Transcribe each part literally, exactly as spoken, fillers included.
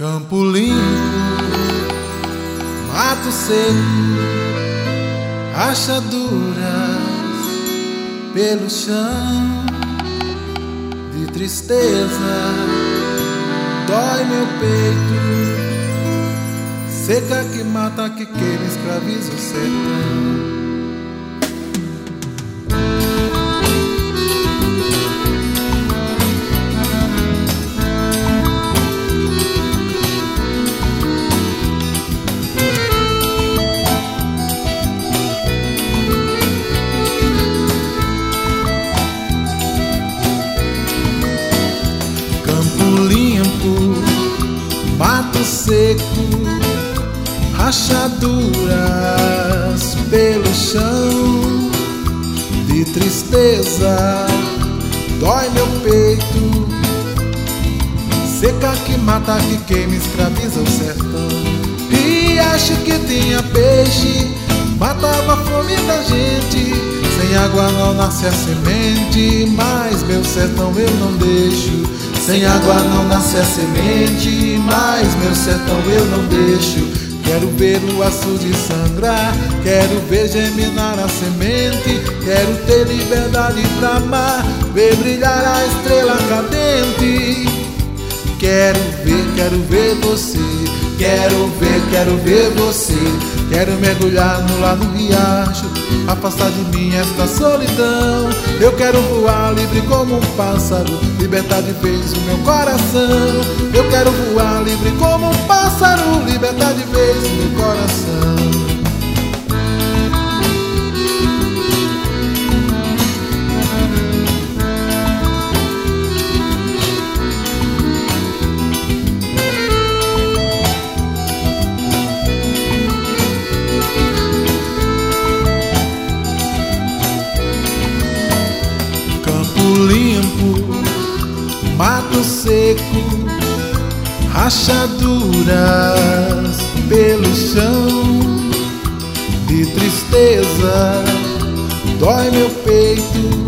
Campo limpo, mato seco, rachaduras pelo chão. De tristeza dói meu peito, seca que mata, que queima, escraviza o sertão. Limpo, mato seco, rachaduras pelo chão. De tristeza dói meu peito, seca que mata, que queima, escraviza o sertão. E acho que tinha peixe, matava a fome da gente. Sem água não nasce a semente, mas meu sertão eu não deixo. Sem água não nasce a semente, mas meu sertão eu não deixo. Quero ver o açude sangrar, quero ver germinar a semente. Quero ter liberdade pra amar, ver brilhar a estrela cadente. Quero ver, quero ver você, quero ver, quero ver você. Quero mergulhar no lar no riacho, afastar de mim esta solidão. Eu quero voar livre como um pássaro, libertar de vez o meu coração. Eu quero voar livre como um pássaro, libertar de vez o meu coração. Limpo, mato seco, rachaduras pelo chão. De tristeza dói meu peito,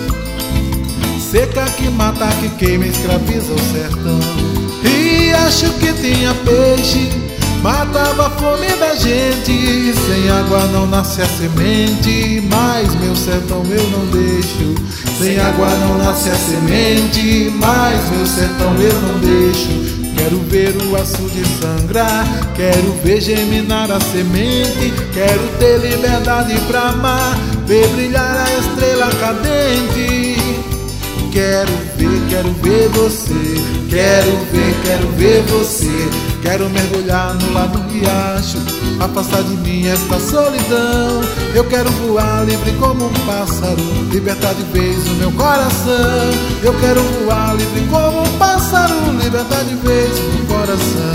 seca que mata, que queima, escraviza o sertão. E acho que tinha peixe, matava a fome da gente. Sem água não nasce a semente, mas meu sertão eu não deixo. Sem água não nasce a semente, mas meu sertão eu não deixo. Quero ver o açude sangrar, quero ver germinar a semente. Quero ter liberdade pra amar, ver brilhar a estrela cadente. Quero ver, quero ver você, quero ver, quero ver você. Quero mergulhar no lar do riacho, afastar de mim esta solidão. Eu quero voar livre como um pássaro, libertar de vez o meu coração. Eu quero voar livre como um pássaro, libertar de vez o meu coração.